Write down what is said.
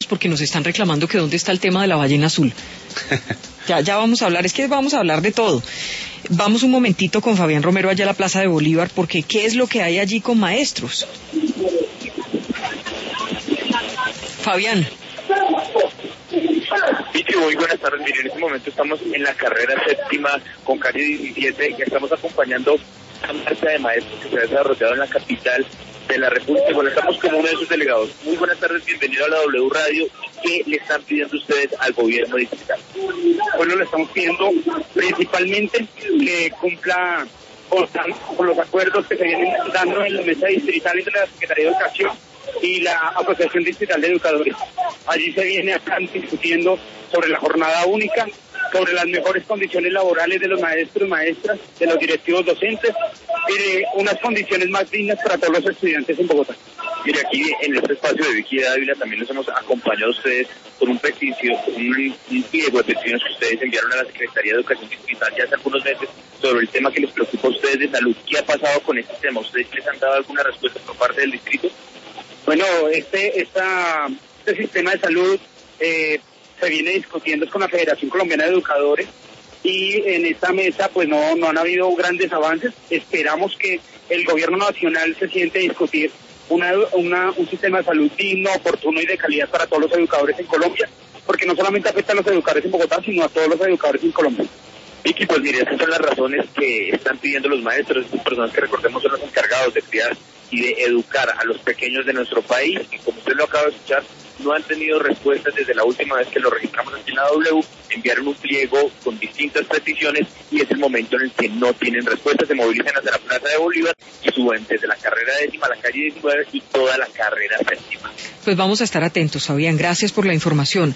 porque nos están reclamando que dónde está el tema de la ballena azul. Ya vamos a hablar, es que vamos a hablar de todo. Vamos un momentito con Fabián Romero allá a la Plaza de Bolívar, porque ¿qué es lo que hay allí con maestros? Fabián. Vicky, muy buenas tardes. Mire, en este momento estamos en la carrera séptima con calle 17 y estamos acompañando a marcha de maestros que se ha desarrollado en la capital de la República. Bueno, estamos como uno de sus delegados. Muy buenas tardes, bienvenido a la W Radio. ¿Qué le están pidiendo ustedes al gobierno distrital? Bueno, le estamos pidiendo principalmente que cumpla con los acuerdos que se vienen dando en la mesa distrital entre la Secretaría de Educación y la Asociación Distrital de Educadores. Allí se viene discutiendo sobre la jornada única, sobre las mejores condiciones laborales de los maestros y maestras, de los directivos docentes y de unas condiciones más dignas para todos los estudiantes en Bogotá. Mire, aquí en este espacio de Vicky Dávila también nos hemos acompañado a ustedes con un pliego de peticiones que ustedes enviaron a la Secretaría de Educación Distrital ya hace algunos meses sobre el tema que les preocupa a ustedes de salud. ¿Qué ha pasado con este tema? ¿Ustedes les han dado alguna respuesta por parte del distrito? Bueno, este sistema de salud se viene discutiendo con la Federación Colombiana de Educadores y en esta mesa pues no han habido grandes avances. Esperamos que el gobierno nacional se siente a discutir un sistema de salud digno, oportuno y de calidad para todos los educadores en Colombia, porque no solamente afecta a los educadores en Bogotá, sino a todos los educadores en Colombia. Vicky, pues mire, esas son las razones que están pidiendo los maestros, estas personas que recordemos son los encargados de criar y de educar a los pequeños de nuestro país, y como usted lo acaba de escuchar, no han tenido respuestas desde la última vez que lo registramos aquí en la W. Enviaron un pliego con distintas peticiones y es el momento en el que no tienen respuestas. Se movilizan hacia la Plaza de Bolívar y suben desde la carrera décima, la calle 19 y toda la carrera séptima. Pues vamos a estar atentos, Fabián. Gracias por la información.